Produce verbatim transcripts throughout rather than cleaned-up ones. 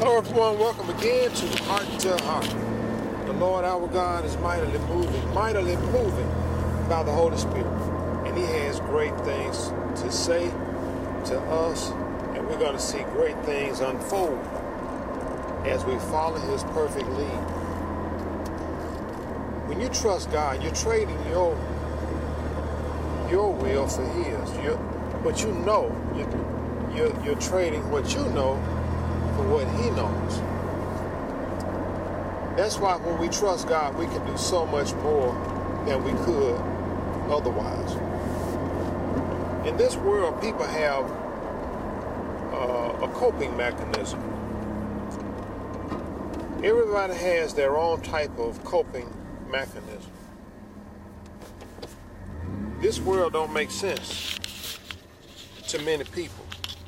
Hello everyone, welcome again to Heart to Heart. The Lord our God is mightily moving, mightily moving by the Holy Spirit. And He has great things to say to us, and we're going to see great things unfold as we follow His perfect lead. When you trust God, you're trading your your will for His. You're, but you know, you're, you're, you're trading what you know for what He knows. That's why when we trust God, we can do so much more than we could otherwise. In this world, people have uh, a coping mechanism. Everybody has their own type of coping mechanism. This world don't make sense to many people.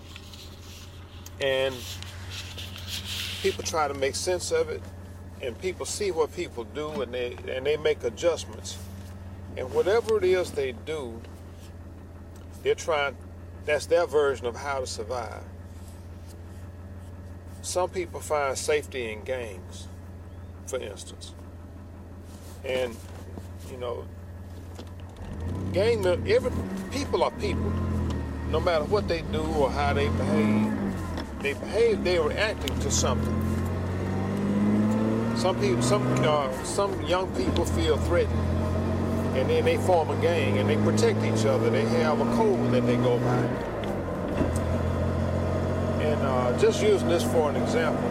And people try to make sense of it, and people see what people do, and they and they make adjustments. And whatever it is they do, they're trying, that's their version of how to survive. Some people find safety in gangs, for instance. And, you know, gang, every people are people. No matter what they do or how they behave, they behave, they are reacting to something. Some people, some uh, some young people feel threatened, and then they form a gang and they protect each other. They have a code that they go by. And uh, just using this for an example,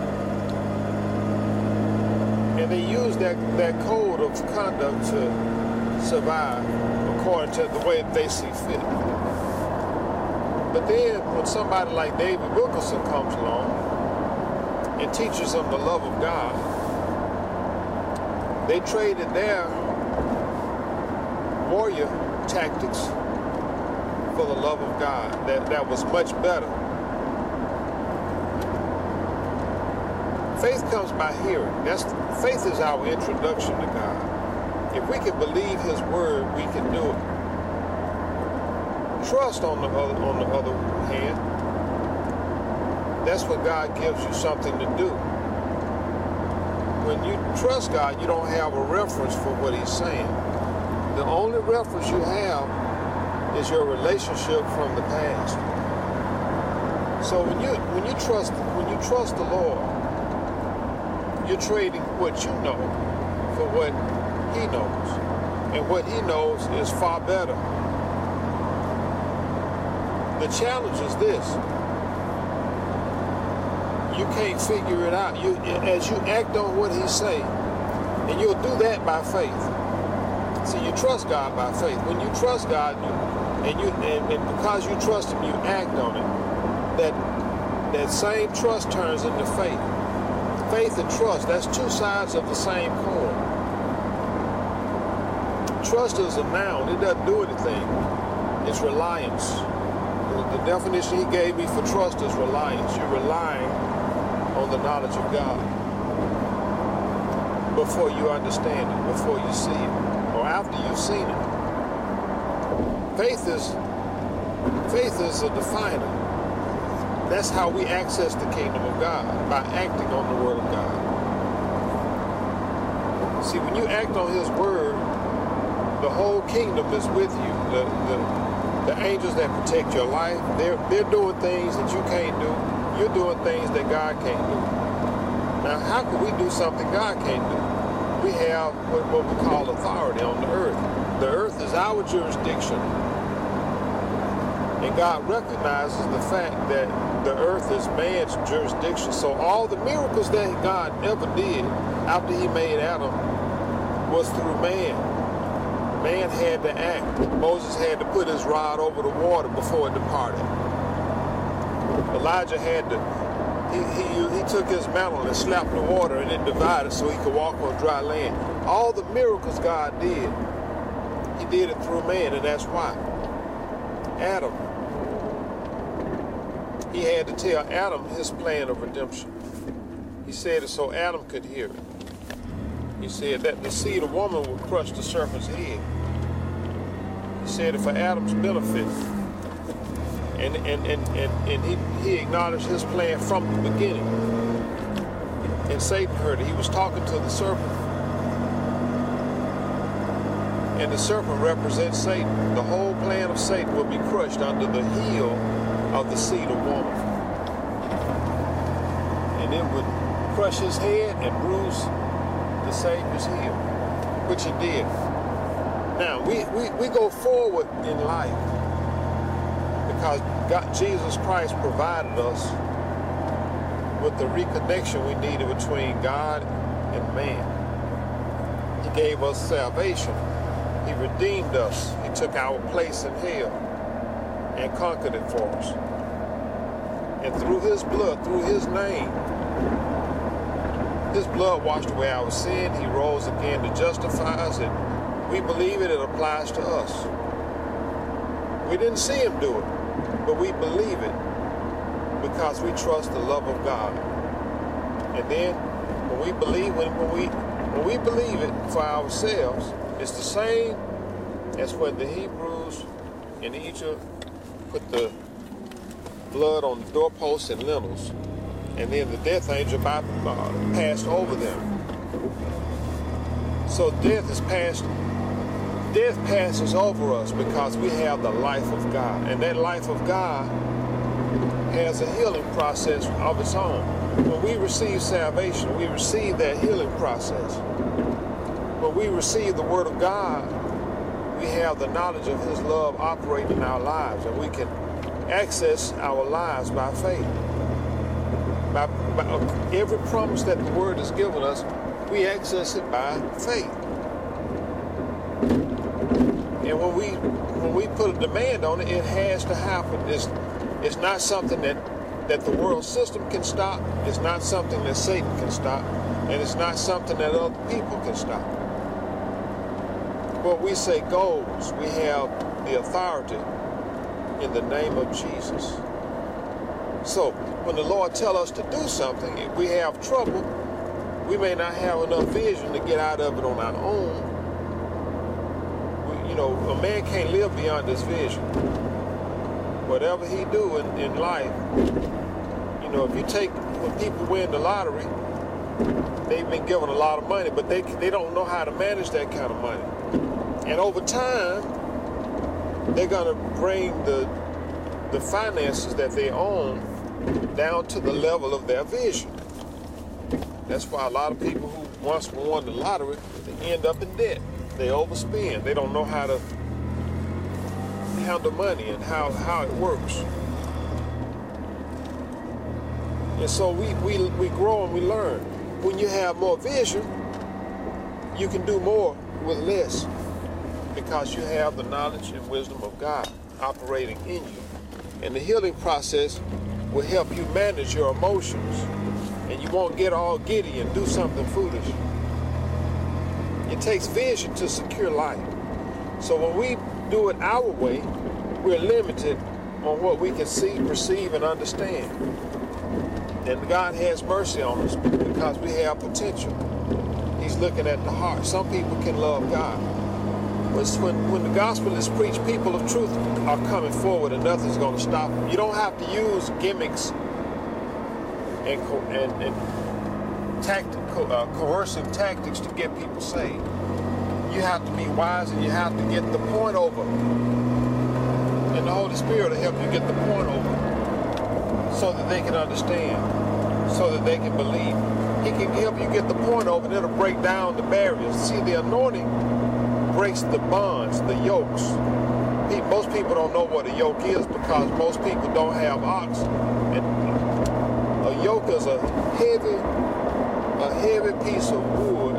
and they use that that code of conduct to survive according to the way that they see fit. But then when somebody like David Wilkerson comes along and teaches them the love of God, they traded their warrior tactics for the love of God that, that was much better. Faith comes by hearing. That's faith is our introduction to God. If we can believe His word, we can do it. Trust, on the other, on the other hand, that's when God gives you something to do. When you trust God, you don't have a reference for what He's saying. The only reference you have is your relationship from the past. So when you when you trust when you trust the Lord, you're trading what you know for what He knows, and what He knows is far better. The challenge is this: you can't figure it out. You, as you act on what He say, and you'll do that by faith. See, you trust God by faith. When you trust God, you, and you and, and because you trust Him, you act on it. That that same trust turns into faith. Faith and trust, that's two sides of the same coin. Trust is a noun. It doesn't do anything. It's reliance. The definition He gave me for trust is reliance. You're relying on the knowledge of God before you understand it, before you see it, or after you've seen it. Faith is faith is a definer. That's how we access the kingdom of God, by acting on the word of God. See, when you act on His word, the whole kingdom is with you. The, the, The angels that protect your life, they're, they're doing things that you can't do. You're doing things that God can't do. Now, how can we do something God can't do? We have what, what we call authority on the earth. The earth is our jurisdiction. And God recognizes the fact that the earth is man's jurisdiction. So all the miracles that God ever did after He made Adam was through man. Man had to act. Moses had to put his rod over the water before it departed. Elijah had to, he, he, he took his mantle and slapped the water, and it divided so he could walk on dry land. All the miracles God did, He did it through man, and that's why. Adam, He had to tell Adam His plan of redemption. He said it so Adam could hear it. He said that the seed of woman would crush the serpent's head. He said it for Adam's benefit. And and and, and, and he, he acknowledged His plan from the beginning. And Satan heard it. He was talking to the serpent. And the serpent represents Satan. The whole plan of Satan will be crushed under the heel of the seed of woman. And it would crush his head and bruise the Savior's heel, which it did. Now, we, we, we go forward in life because God, Jesus Christ provided us with the reconnection we needed between God and man. He gave us salvation. He redeemed us. He took our place in hell and conquered it for us. And through his blood, through his name, his blood washed away our sin. He rose again to justify us. And we believe it, it applies to us. We didn't see him do it, but we believe it because we trust the love of God. And then when we believe, when, when we when we believe it for ourselves, it's the same as when the Hebrews in Egypt put the blood on the doorposts and lintels, and then the death angel by, uh, passed over them. So death is passed. Death passes over us because we have the life of God, and that life of God has a healing process of its own. When we receive salvation, we receive that healing process. When we receive the Word of God, we have the knowledge of His love operating in our lives, and we can access our lives by faith. By, by every promise that the Word has given us, we access it by faith. And when we when we put a demand on it, it has to happen. It's, it's not something that, that the world system can stop. It's not something that Satan can stop. And it's not something that other people can stop. What we say goes. We have the authority in the name of Jesus. So when the Lord tells us to do something, if we have trouble, we may not have enough vision to get out of it on our own. We, you know, a man can't live beyond this vision. Whatever he do in, in life, you know, if you take, when people win the lottery, they've been given a lot of money, but they they don't know how to manage that kind of money. And over time, they're going to bring the the finances that they own down to the level of their vision. That's why a lot of people who once won the lottery, they end up in debt. They overspend. They don't know how to handle money and how, how it works. And so we, we, we grow and we learn. When you have more vision, you can do more with less because you have the knowledge and wisdom of God operating in you. And the healing process will help you manage your emotions, and you won't get all giddy and do something foolish. It takes vision to secure life. So when we do it our way, we're limited on what we can see, perceive, and understand. And God has mercy on us because we have potential. He's looking at the heart. Some people can love God. When, when the gospel is preached, people of truth are coming forward and nothing's going to stop them. You don't have to use gimmicks and, and, and tactic, uh, coercive tactics to get people saved. You have to be wise and you have to get the point over. And the Holy Spirit will help you get the point over so that they can understand, so that they can believe. He can help you get the point over and it'll break down the barriers. See, the anointing breaks the bonds, the yokes. Most people don't know what a yoke is because most people don't have ox. And a yoke is a heavy, a heavy piece of wood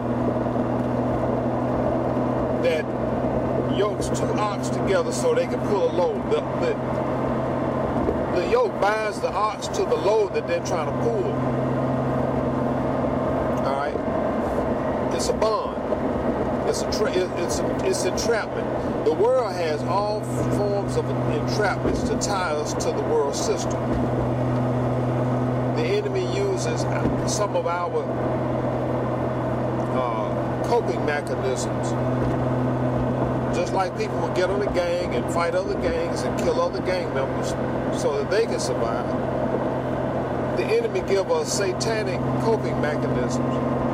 that yokes two ox together so they can pull a load. The, the, the yoke binds the ox to the load that they're trying to pull. All right? It's a bond. It's a tra it's a, it's entrapment. The world has all forms of entrapments to tie us to the world system. The enemy uses some of our uh, coping mechanisms. Just like people will get on a gang and fight other gangs and kill other gang members so that they can survive. the enemy give us satanic coping mechanisms.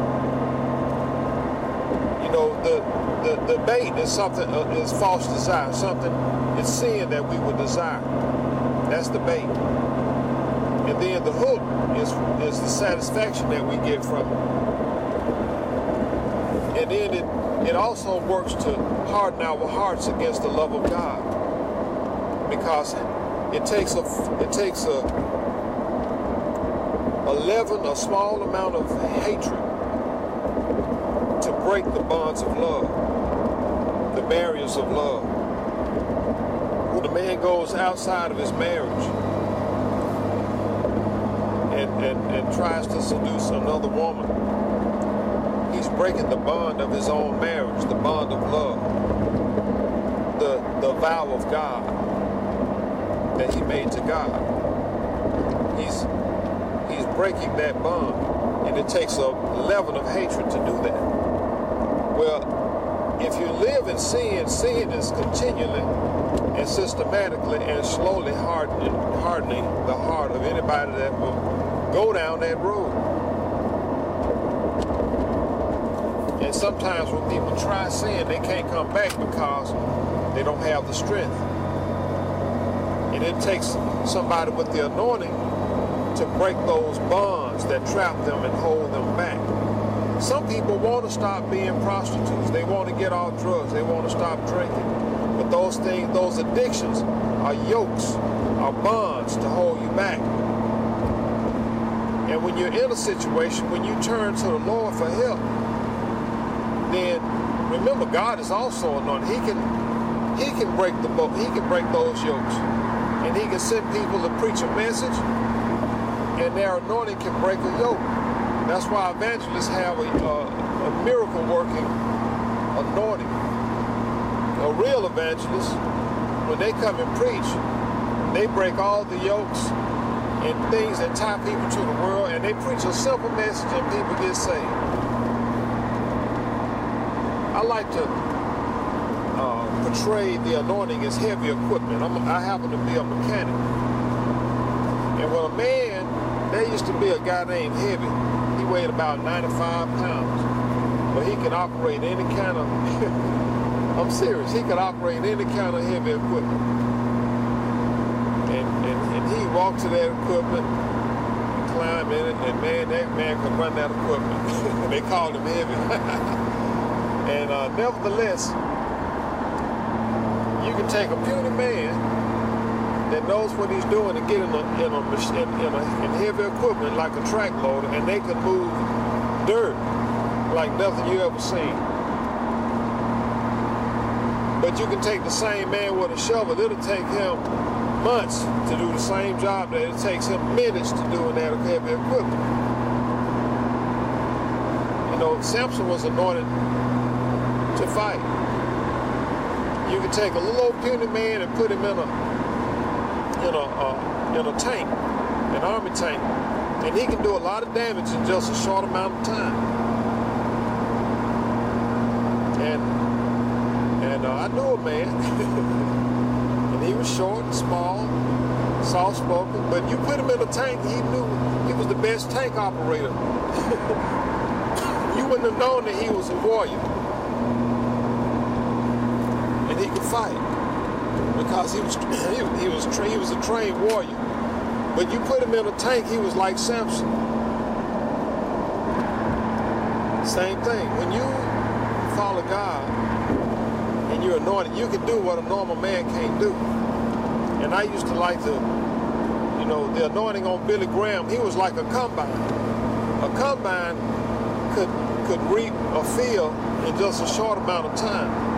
You know, the the, the bait is something uh, is false desire, something it's sin that we would desire. That's the bait. And then the hook is is the satisfaction that we get from it. And then it it also works to harden our hearts against the love of God, because it takes a it takes a a leaven, a small amount of hatred to break the bonds of love, the barriers of love. When a man goes outside of his marriage and, and, and tries to seduce another woman, he's breaking the bond of his own marriage, the bond of love, the, the vow of God that he made to God. He's, he's breaking that bond, and it takes a leaven of hatred to do that. Well, if you live in sin, sin is continually and systematically and slowly hardening, hardening the heart of anybody that will go down that road. And sometimes when people try sin, they can't come back because they don't have the strength. And it takes somebody with the anointing to break those bonds that trap them and hold them back. Some people want to stop being prostitutes. They want to get off drugs. They want to stop drinking. But those things, those addictions are yokes, are bonds to hold you back. And when you're in a situation, when you turn to the Lord for help, then remember, God is also anointed. He can, he can break the boat. He can break those yokes, and He can send people to preach a message, and their anointing can break a yoke. That's why evangelists have a, a, a miracle-working anointing. A real evangelist, when they come and preach, they break all the yokes and things that tie people to the world, and they preach a simple message and people get saved. I like to uh, portray the anointing as heavy equipment. I'm, I happen to be a mechanic. And when a man, there used to be a guy named Heavy. He weighed about ninety-five pounds, but he can operate any kind of, I'm serious, he could operate any kind of heavy equipment. And, and, and he walked to that equipment, climb in it, and man, that man could run that equipment. They called him Heavy. And uh, nevertheless, you can take a puny man that knows what he's doing and get in a, in a, in, in, a, in heavy equipment like a track loader, and they can move dirt like nothing you ever seen. But you can take the same man with a shovel. It'll take him months to do the same job that it takes him minutes to do in that heavy equipment. You know, Samson was anointed to fight. You can take a little old puny man and put him in a in a uh, in a tank, an army tank, and he can do a lot of damage in just a short amount of time. And and uh, I knew a man, and he was short and small, soft-spoken, but you put him in a tank, he knew he was the best tank operator. You wouldn't have known that he was a warrior, and he could fight. Because he was he, he was he was a trained warrior, but you put him in a tank, he was like Samson. Same thing. When you follow God and you're anointed, you can do what a normal man can't do. And I used to like to, you know, the anointing on Billy Graham. He was like a combine. A combine could could reap a field in just a short amount of time.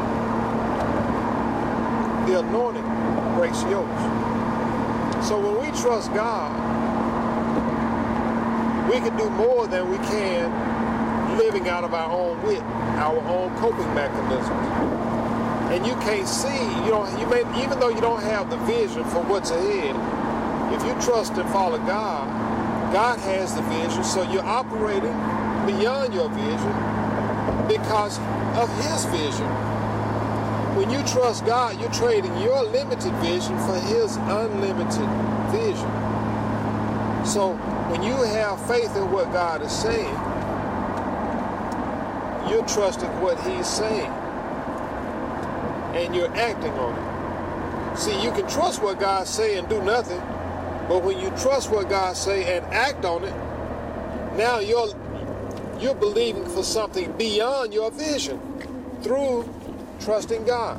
The anointing breaks yokes. So when we trust God, we can do more than we can living out of our own wit, our own coping mechanisms. And you can't see, you know, you may, even though you don't have the vision for what's ahead, if you trust and follow God, God has the vision, so you're operating beyond your vision because of His vision. When you trust God, you're trading your limited vision for His unlimited vision. So when you have faith in what God is saying, you're trusting what he's saying. And you're acting on it. See, you can trust what God say and do nothing, but when you trust what God say and act on it, now you're you're believing for something beyond your vision through trusting God.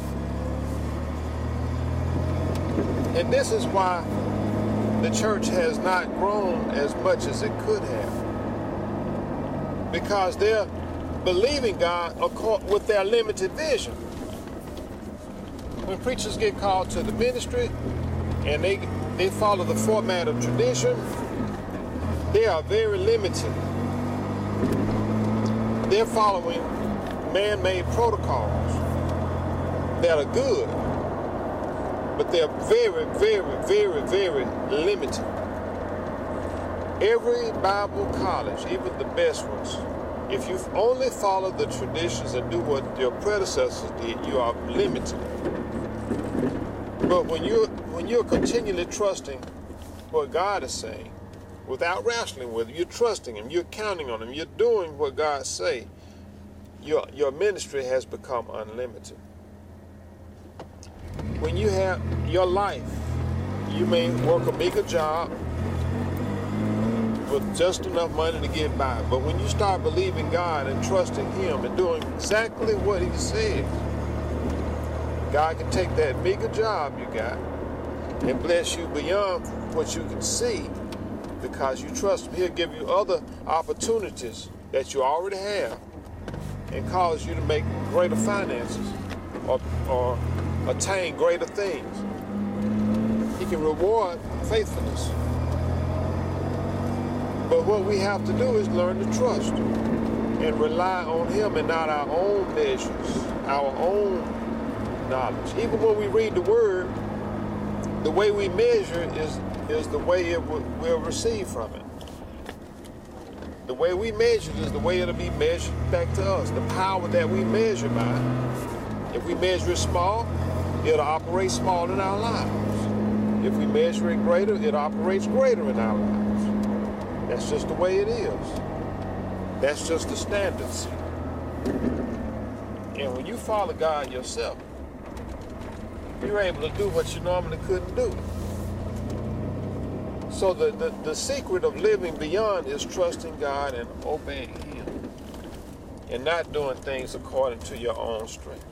And this is why the church has not grown as much as it could have. Because they're believing God with their limited vision. When preachers get called to the ministry and they, they follow the format of tradition, they are very limited. They're following man-made protocols that are good, but they're very, very, very, very limited. Every Bible college, even the best ones, if you only follow the traditions and do what your predecessors did, you are limited. But when you're, when you're continually trusting what God is saying, without wrestling with it, you're trusting him, you're counting on him, you're doing what God say, your, your ministry has become unlimited. When you have your life, you may work a bigger job with just enough money to get by. But when you start believing God and trusting him and doing exactly what he says, God can take that bigger job you got and bless you beyond what you can see because you trust him. He'll give you other opportunities that you already have and cause you to make greater finances or, or attain greater things. He can reward faithfulness. But what we have to do is learn to trust and rely on him and not our own measures, our own knowledge. Even when we read the word, the way we measure is, is the way it will, we'll receive from it. The way we measure is the way it'll be measured back to us. The power that we measure by, if we measure it small, it'll operate small in our lives. If we measure it greater, it operates greater in our lives. That's just the way it is. That's just the standards. And when you follow God yourself, you're able to do what you normally couldn't do. So the, the, the secret of living beyond is trusting God and obeying him and not doing things according to your own strength.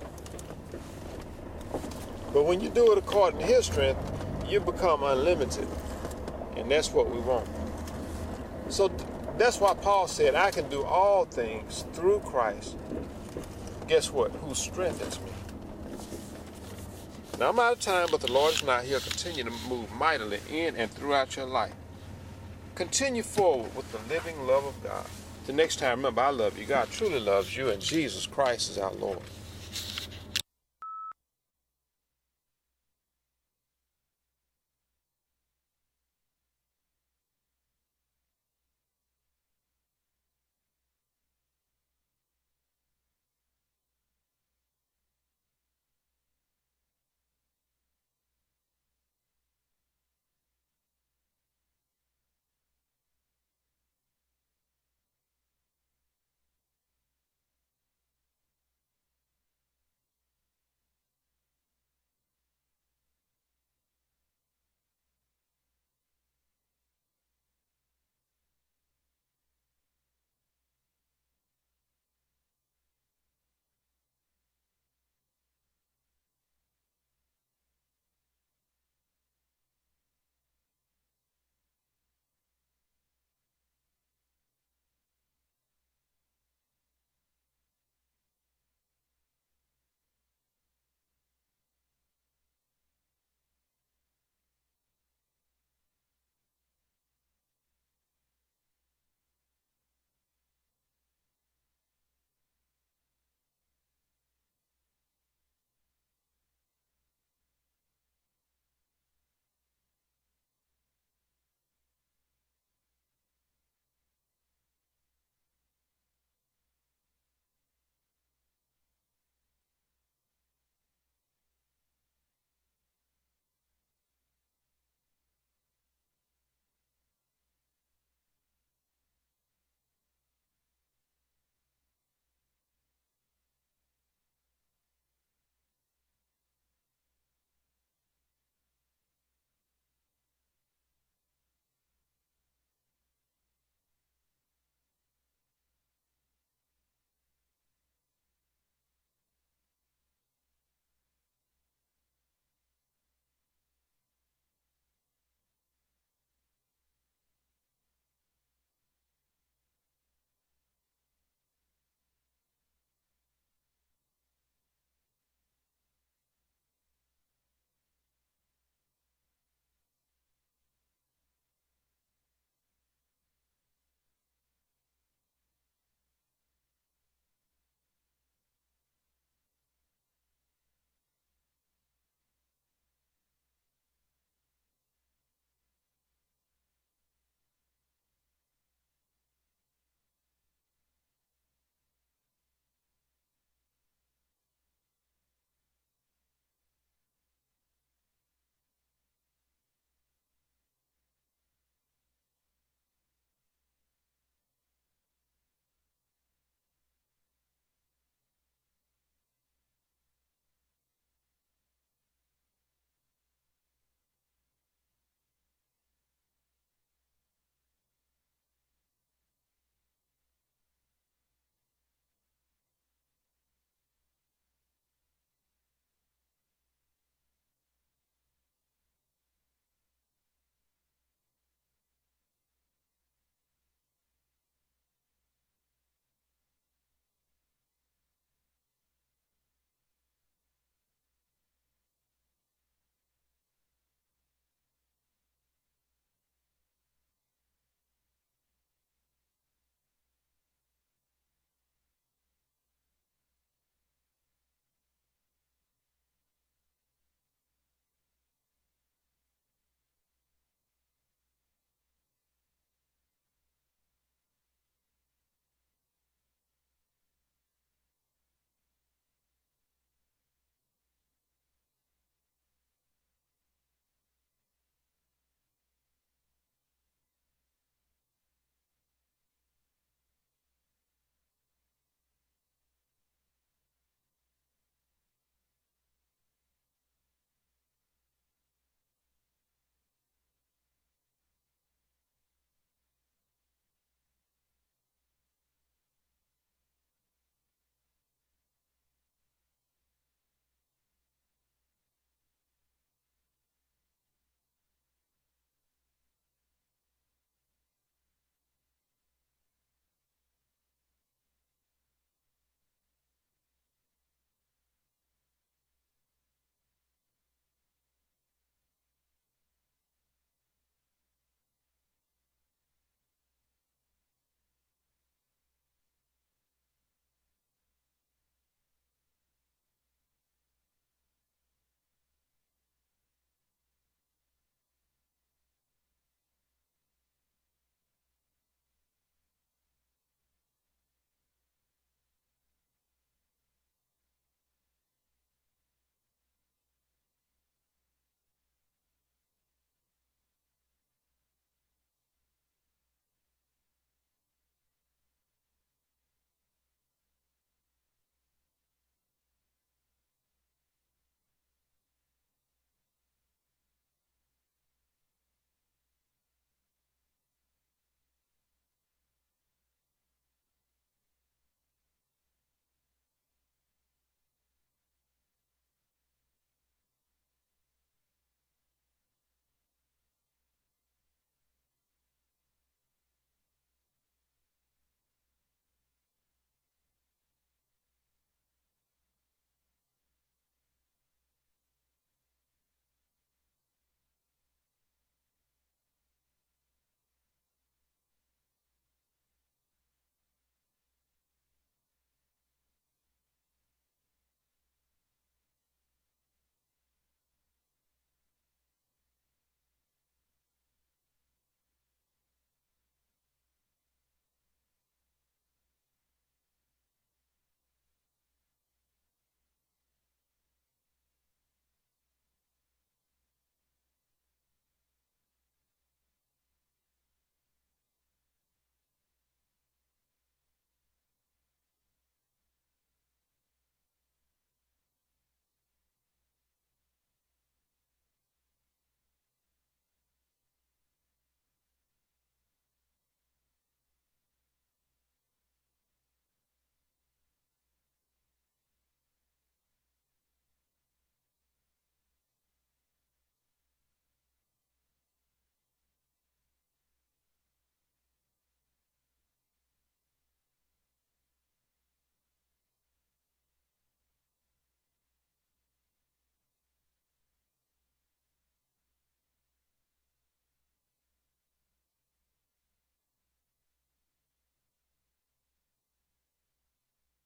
But when you do it according to his strength, you become unlimited. And that's what we want. So that's why Paul said, I can do all things through Christ. Guess what? Who strengthens me. Now I'm out of time, but the Lord is not here. Continue to move mightily in and throughout your life. Continue forward with the living love of God. The next time, remember, I love you. God truly loves you, and Jesus Christ is our Lord.